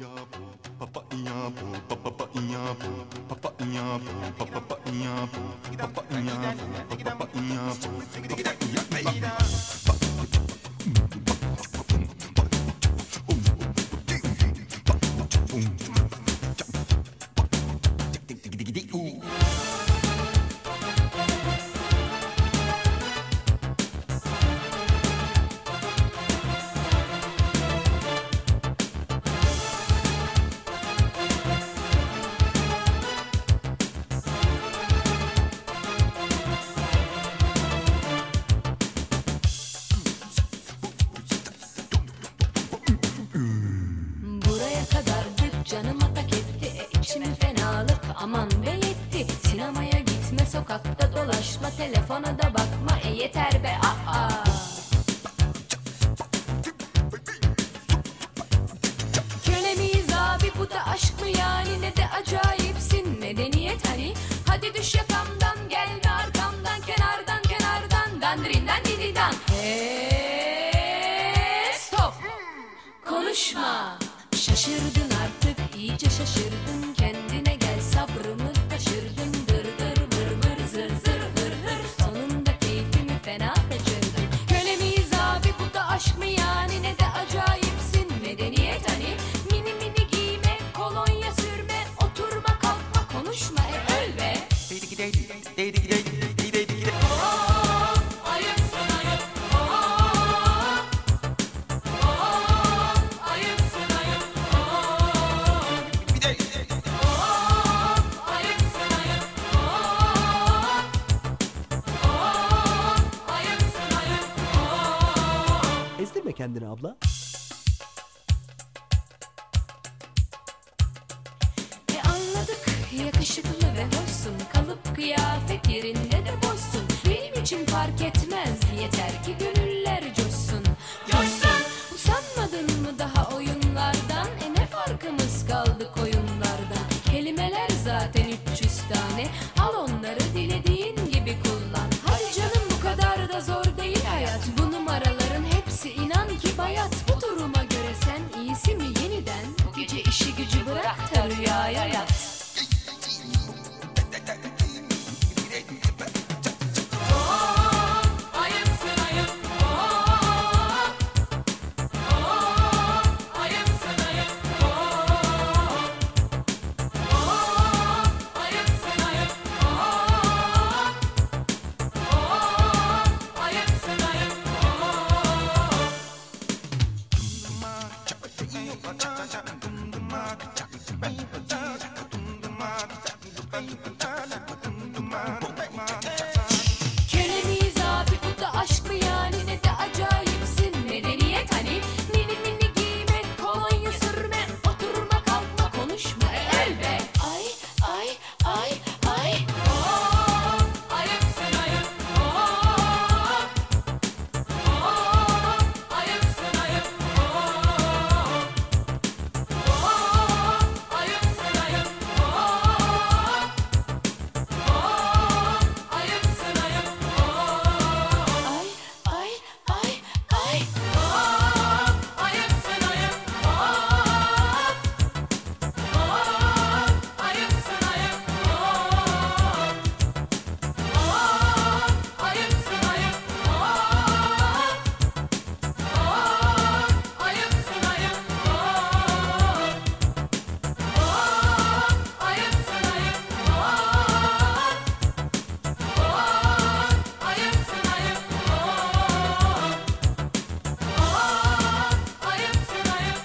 Buraya kadardık, canıma tak etti. İçim fenalık, aman be yetti. Sinemaya gitme, sokakta dolaşma, telefona da bakma, yeter be aa. Köle miyiz abi, bu da aşk mı yani? Ne de acayipsin, medeniyet hani. Hadi düş yakamdan, gelme arkamdan, kenardan kenardan, dandirinden dilidan. Stop, konuşma. Şaşırdın artık, iyice şaşırdın. Kendine gel, sabrımı taşırdın. Dır dır vır vır, zır zır hır hır. Sonunda keyfimi fena kaçırdın. Köle miyiz abi, bu da aşk mı yani? Ne de acayipsin, medeniyet hani. Mini mini giyme, kolonya sürme, oturma kalkma, konuşma, öl be. Ezdirme kendini abla. Anladık, yakışıklı ve hoşsun. Kalıp kıyafet yerinde de boşsun. Benim için fark etmez, yeter ki gönüller coşsun. Coşsun! Usanmadın mı daha oyunlardan? Ne farkımız kaldı koyunlardan? Kelimeler zaten 300 tane. Al onları dilediğin gibi kullan. Hadi canım, bu kadar da zor değil hayat. Bu numaraların hepsi inan ki bayat. Bu duruma göre sen iyisi mi yeniden? Bu gece işi gücü bırak da rüyaya yat. Köle miyiz abi, bu da aşk mı yani? Ne de acayipsin, medeniyet hani. Mini mini giyme, kolonya sürme, oturma kalkma, konuşma, öl be. Ay ay ay ay. Ayıpsın ayıp. Ayıpsın ayıp. Ayıpsın ayıp. Ayıpsın ayıp. Ay ay ay ay. Ayıpsın ayıp. Ayıpsın ayıp. Ayıpsın ayıp. Ayıpsın ayıp. Ayıpsın ayıp. Ayıpsın ayıp. Ayıpsın ayıp.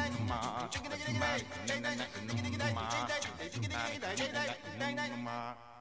Ma